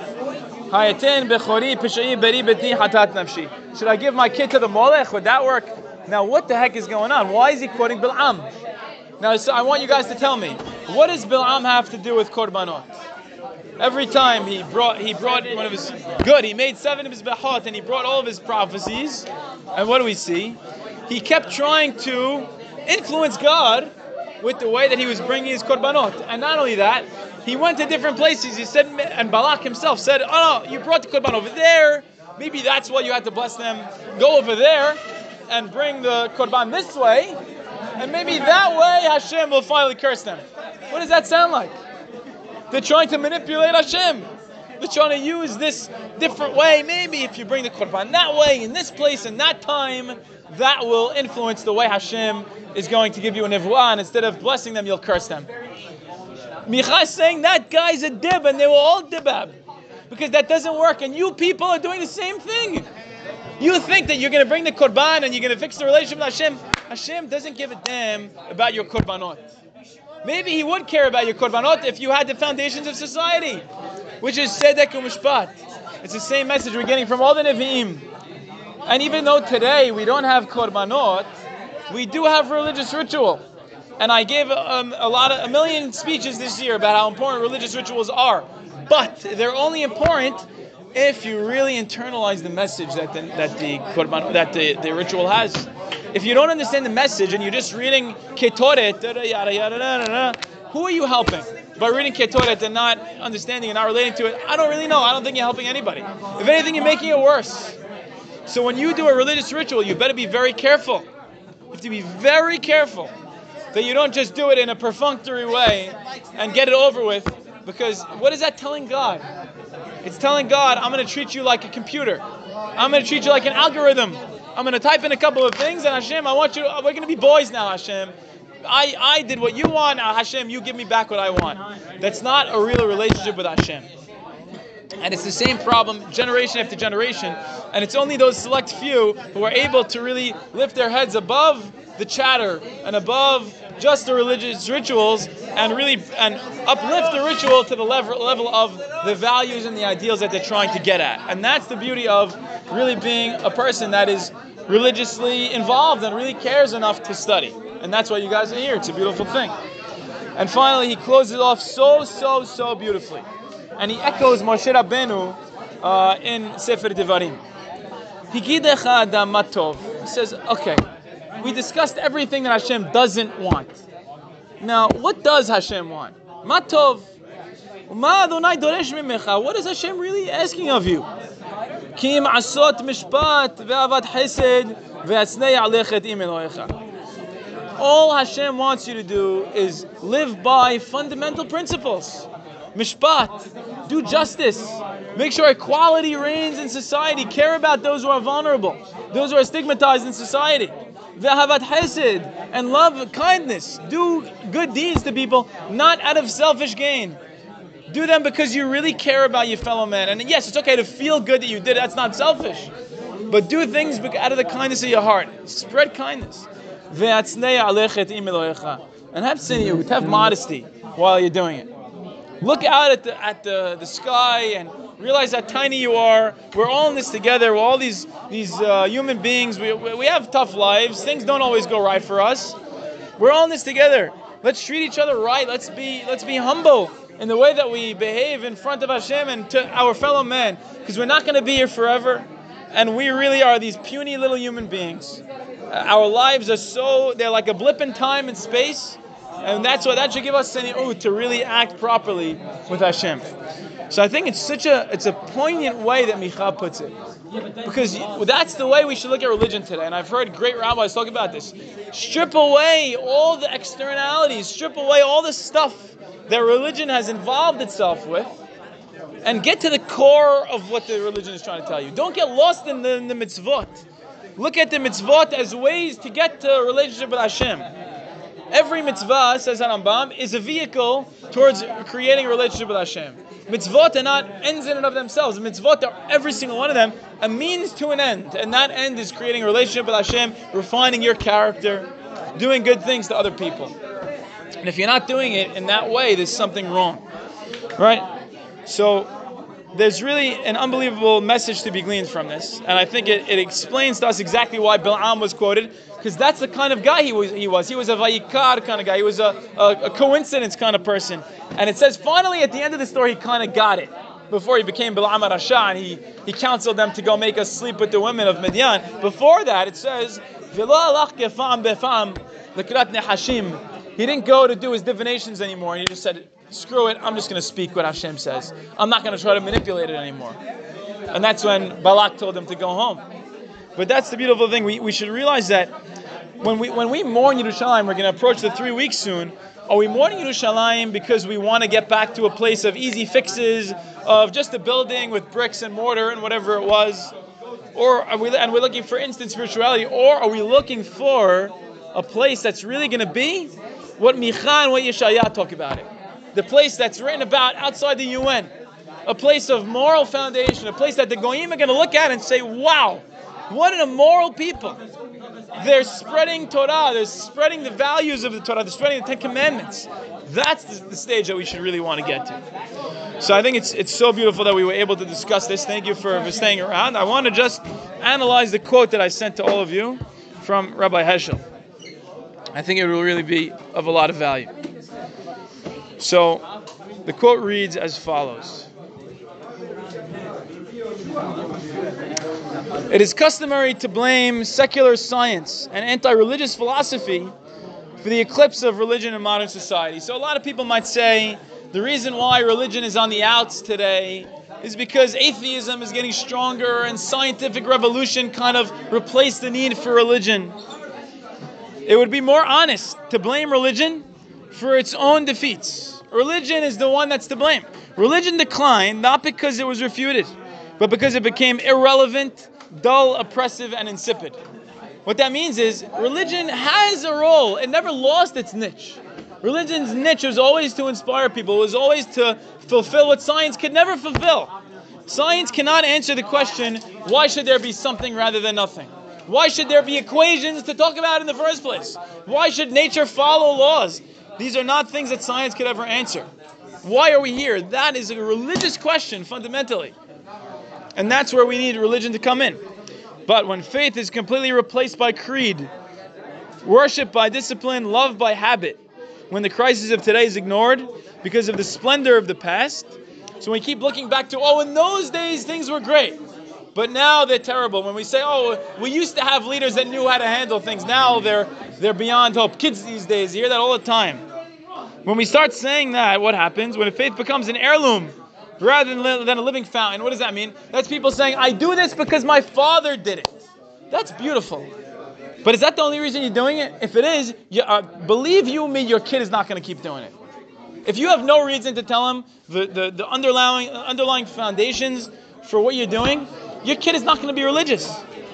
Should I give my kid to the Molech? Would that work? Now, what the heck is going on? Why is he quoting Bil'am? Now, so I want you guys to tell me, what does Bil'am have to do with korbanot? Every time he brought, he brought one of his good. He made seven of his behot, and he brought all of his prophecies. And what do we see? He kept trying to influence God with the way that he was bringing his korbanot. And not only that, he went to different places. He said, and Balak himself said, "Oh no, you brought the korban over there. Maybe that's why you had to bless them. Go over there and bring the korban this way, and maybe that way Hashem will finally curse them." What does that sound like? They're trying to manipulate Hashem. They're trying to use this different way. Maybe if you bring the korban that way, in this place, in that time, that will influence the way Hashem is going to give you a nevuah, and instead of blessing them, you'll curse them. Micha is saying that guy's a dib, and they were all dibab, because that doesn't work, and you people are doing the same thing. You think that you're going to bring the korban and you're going to fix the relationship with Hashem. Hashem doesn't give a damn about your korbanot. Maybe he would care about your korbanot if you had the foundations of society, which is tzedek u'mishpat. It's the same message we're getting from all the Nevi'im. And even though today we don't have korbanot, we do have religious ritual. And I gave um, a lot of a million speeches this year about how important religious rituals are. But they're only important if you really internalize the message that the, that the korban, that the, the ritual has. If you don't understand the message and you're just reading Ketoret, yada, yada, yada, who are you helping? By reading Ketoret and not understanding and not relating to it, I don't really know. I don't think you're helping anybody. If anything, you're making it worse. So when you do a religious ritual, you better be very careful. You have to be very careful that you don't just do it in a perfunctory way and get it over with. Because what is that telling God? It's telling God, I'm going to treat you like a computer. I'm going to treat you like an algorithm. I'm going to type in a couple of things, and Hashem, I want you to, we're going to be boys now, Hashem. I, I did what you want, now Hashem, you give me back what I want. That's not a real relationship with Hashem. And it's the same problem generation after generation. And it's only those select few who are able to really lift their heads above the chatter and above just the religious rituals and really and uplift the ritual to the level, level of the values and the ideals that they're trying to get at. And that's the beauty of really being a person that is religiously involved and really cares enough to study. And that's why you guys are here. It's a beautiful thing. And finally, he closes it off so, so, so beautifully. And he echoes Moshe Rabbeinu uh, in Sefer Devarim. Higidecha adam matov. He says, okay, we discussed everything that Hashem doesn't want. Now, what does Hashem want? Matov. Ma Adonai doresh mimecha. What is Hashem really asking of you? Kim asot mishpat ve'avat chesed ve'atznei alechet im Elohecha. All Hashem wants you to do is live by fundamental principles. Mishpat, do justice. Make sure equality reigns in society. Care about those who are vulnerable, those who are stigmatized in society. Ve'ahavat chesed, and love kindness. Do good deeds to people, not out of selfish gain. Do them because you really care about your fellow man. And yes, it's okay to feel good that you did it. That's not selfish. But do things out of the kindness of your heart. Spread kindness. And have tzniut, have modesty while you're doing it. Look out at the at the, the sky and realize how tiny you are. We're all in this together. We're all these these uh, human beings. We we have tough lives. Things don't always go right for us. We're all in this together. Let's treat each other right. Let's be let's be humble in the way that we behave in front of Hashem and to our fellow man, because we're not going to be here forever, and we really are these puny little human beings. Uh, our lives are so, they're like a blip in time and space, and that's what that should give us tzniut to really act properly with Hashem. So I think it's such a it's a poignant way that Micha puts it, because that's the way we should look at religion today. And I've heard great rabbis talk about this. Strip away all the externalities, strip away all the stuff that religion has involved itself with, and get to the core of what the religion is trying to tell you. Don't get lost in the, in the mitzvot. Look at the mitzvot as ways to get to a relationship with Hashem. Every mitzvah, says Rambam, is a vehicle towards creating a relationship with Hashem. Mitzvot are not ends in and of themselves. Mitzvot are, every single one of them, a means to an end. And that end is creating a relationship with Hashem, refining your character, doing good things to other people. And if you're not doing it in that way, there's something wrong. Right? So there's really an unbelievable message to be gleaned from this. And I think it, it explains to us exactly why Bil'am was quoted, because that's the kind of guy he was. He was, he was a Vayikar kind of guy. He was a, a, a coincidence kind of person. And it says finally at the end of the story, he kind of got it. Before he became Bil'am HaRasha, and he, he counseled them to go make us sleep with the women of Midian. Before that, it says, V'lo alach gefam befam l'krat nehashim. He didn't go to do his divinations anymore, and he just said, screw it, I'm just going to speak what Hashem says. I'm not going to try to manipulate it anymore. And that's when Balak told him to go home. But that's the beautiful thing. We we should realize that when we when we mourn Yerushalayim, we're going to approach the three weeks soon. Are we mourning Yerushalayim because we want to get back to a place of easy fixes, of just a building with bricks and mortar and whatever it was? Or are we, and we're looking for instant spirituality, or are we looking for a place that's really going to be what Micha and what Yeshaya talk about it? The place that's written about outside the U N. A place of moral foundation. A place that the Goyim are going to look at and say, wow, what an immoral people. They're spreading Torah. They're spreading the values of the Torah. They're spreading the Ten Commandments. That's the, the stage that we should really want to get to. So I think it's it's so beautiful that we were able to discuss this. Thank you for, for staying around. I want to just analyze the quote that I sent to all of you from Rabbi Heschel. I think it will really be of a lot of value. So, the quote reads as follows. It is customary to blame secular science and anti-religious philosophy for the eclipse of religion in modern society. So a lot of people might say the reason why religion is on the outs today is because atheism is getting stronger and scientific revolution kind of replaced the need for religion. It would be more honest to blame religion for its own defeats. Religion is the one that's to blame. Religion declined not because it was refuted, but because it became irrelevant, dull, oppressive, and insipid. What that means is religion has a role. It never lost its niche. Religion's niche was always to inspire people. It was always to fulfill what science could never fulfill. Science cannot answer the question, why should there be something rather than nothing? Why should there be equations to talk about in the first place? Why should nature follow laws? These are not things that science could ever answer. Why are we here? That is a religious question, fundamentally. And that's where we need religion to come in. But when faith is completely replaced by creed, worship by discipline, love by habit, when the crisis of today is ignored because of the splendor of the past, so we keep looking back to, oh, in those days things were great, but now they're terrible. When we say, oh, we used to have leaders that knew how to handle things, now they're they're beyond hope. Kids these days, you hear that all the time. When we start saying that, what happens? When faith becomes an heirloom rather than, li- than a living fountain, what does that mean? That's people saying, I do this because my father did it. That's beautiful. But is that the only reason you're doing it? If it is, you, uh, believe you me, your kid is not going to keep doing it. If you have no reason to tell him the, the, the underlying, underlying foundations for what you're doing, your kid is not going to be religious.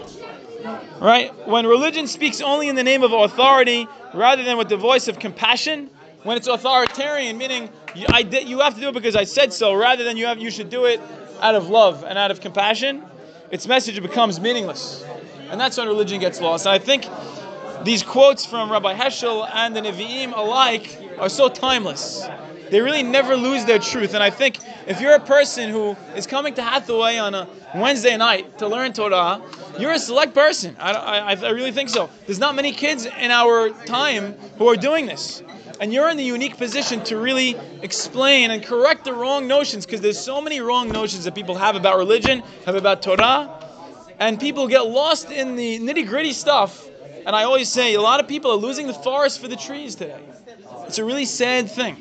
Right? When religion speaks only in the name of authority rather than with the voice of compassion, when it's authoritarian, meaning you, I did, you have to do it because I said so, rather than you have you should do it out of love and out of compassion, its message becomes meaningless. And that's when religion gets lost. And I think these quotes from Rabbi Heschel and the Nevi'im alike are so timeless. They really never lose their truth. And I think if you're a person who is coming to Hathaway on a Wednesday night to learn Torah, you're a select person. I, I, I really think so. There's not many kids in our time who are doing this. And you're in the unique position to really explain and correct the wrong notions, because there's so many wrong notions that people have about religion, have about Torah, and people get lost in the nitty-gritty stuff. And I always say, a lot of people are losing the forest for the trees today. It's a really sad thing.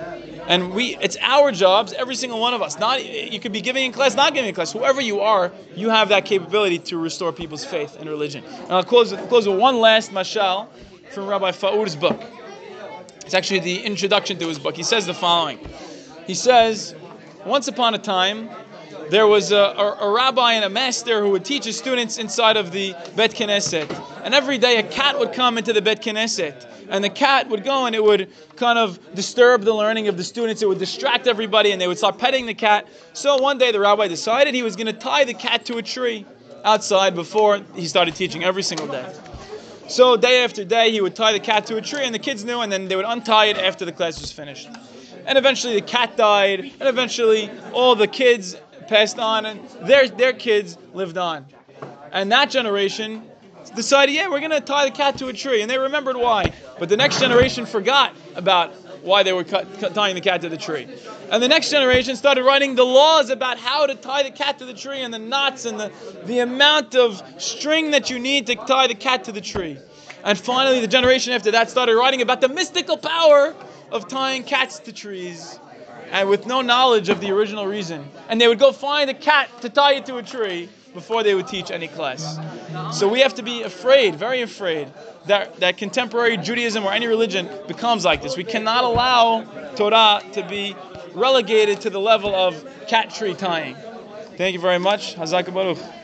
And we, it's our jobs, every single one of us. Not you could be giving in class, not giving in class. Whoever you are, you have that capability to restore people's faith in religion. And I'll close, close with one last mashal from Rabbi Faur's book. It's actually the introduction to his book. He says the following. He says, once upon a time, there was a, a, a rabbi and a master who would teach his students inside of the Bet Knesset. And every day a cat would come into the Bet Knesset. And the cat would go and it would kind of disturb the learning of the students. It would distract everybody and they would start petting the cat. So one day the rabbi decided he was going to tie the cat to a tree outside before he started teaching every single day. So day after day he would tie the cat to a tree and the kids knew, and then they would untie it after the class was finished. And eventually the cat died, and eventually all the kids passed on and their, their kids lived on. And that generation decided, yeah, we're going to tie the cat to a tree. And they remembered why. But the next generation forgot about why they were cut, cut, tying the cat to the tree. And the next generation started writing the laws about how to tie the cat to the tree, and the knots and the, the amount of string that you need to tie the cat to the tree. And finally, the generation after that started writing about the mystical power of tying cats to trees, and with no knowledge of the original reason. And they would go find a cat to tie it to a tree before they would teach any class. So we have to be afraid, very afraid, that, that contemporary Judaism or any religion becomes like this. We cannot allow Torah to be relegated to the level of cat tree tying. Thank you very much. Hazak Baruch.